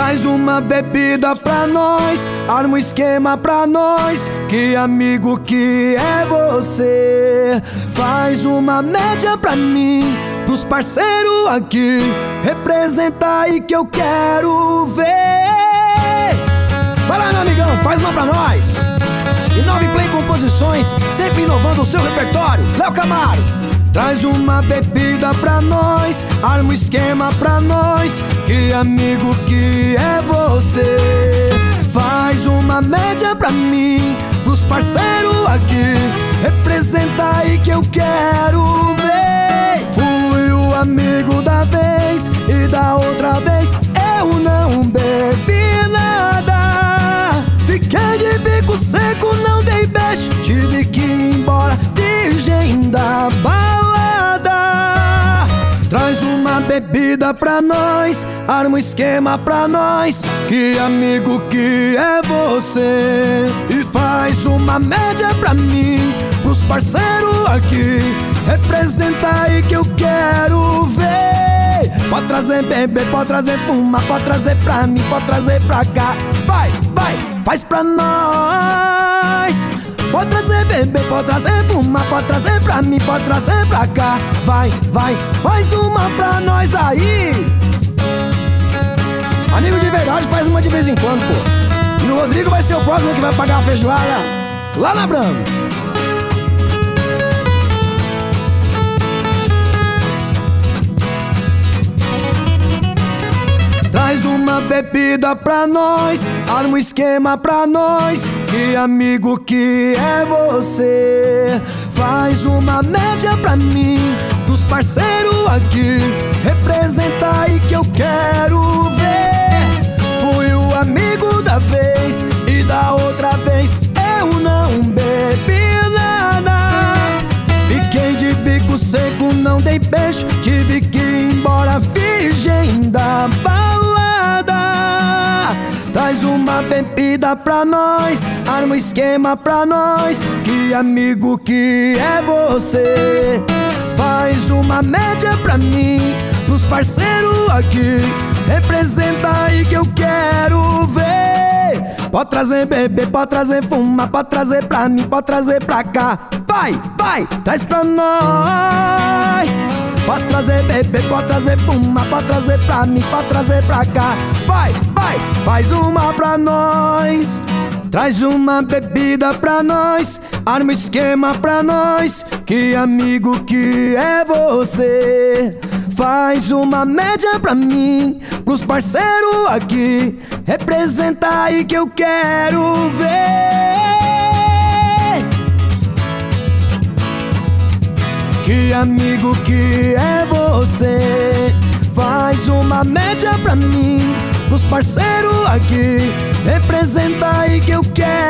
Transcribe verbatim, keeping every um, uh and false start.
Traz uma bebida pra nós, arma um esquema pra nós. Que amigo que é você? Faz uma média pra mim, pros parceiros aqui. Representa aí que eu quero ver. Vai lá, meu amigão, faz uma pra nós. Inove Play Composições, sempre inovando o seu repertório. Léo Camaro. Traz uma bebida pra nós, arma um esquema pra nós. Que amigo que é você? Faz uma média pra mim, pros parceiros aqui. Representa aí que eu quero ver. Fui o amigo da vez e da outra vez eu não bebi nada. Fiquei de bico seco, não dei beijo, tive que ir embora virgem da balada. Traz uma bebida pra nós, arma um esquema pra nós. Que amigo que é você? E faz uma média pra mim, pros parceiros aqui. Representa aí que eu quero ver. Pode trazer bebê, pode trazer fumar, pode trazer pra mim, pode trazer pra cá. Vai, vai, faz pra nós. Pode trazer bebê, pode trazer fumar, pode trazer pra mim, pode trazer pra cá. Vai, vai, faz uma pra nós aí. Amigo de verdade faz uma de vez em quando, pô. E o Rodrigo vai ser o próximo que vai pagar a feijoada lá na Brahms. Traz uma bebida pra nós, arma um esquema pra nós. Que amigo que é você? Faz uma média pra mim, dos parceiros aqui. Representa aí que eu quero ver. Fui o amigo da vez e da outra vez eu não bebi nada. Fiquei de bico seco, não dei beijo, tive que ir embora virgem da balada. Traz uma bebida pra nós, arma um esquema pra nós. Que amigo que é você? Faz uma média pra mim, pros parceiros aqui. Representa aí que eu quero ver. Pode trazer bebê, pode trazer fumar, pode trazer pra mim, pode trazer pra cá. Vai, vai, traz pra nós. Pode trazer bebê, pode trazer fumar, pode trazer pra mim, pode trazer pra cá. Vai, vai, faz uma pra nós. Traz uma bebida pra nós, arma um esquema pra nós. Que amigo que é você? Faz uma média pra mim, pros parceiros aqui. Representa aí que eu quero ver. Que amigo que é você? Faz uma média pra mim, pros parceiros aqui. Representa aí que eu quero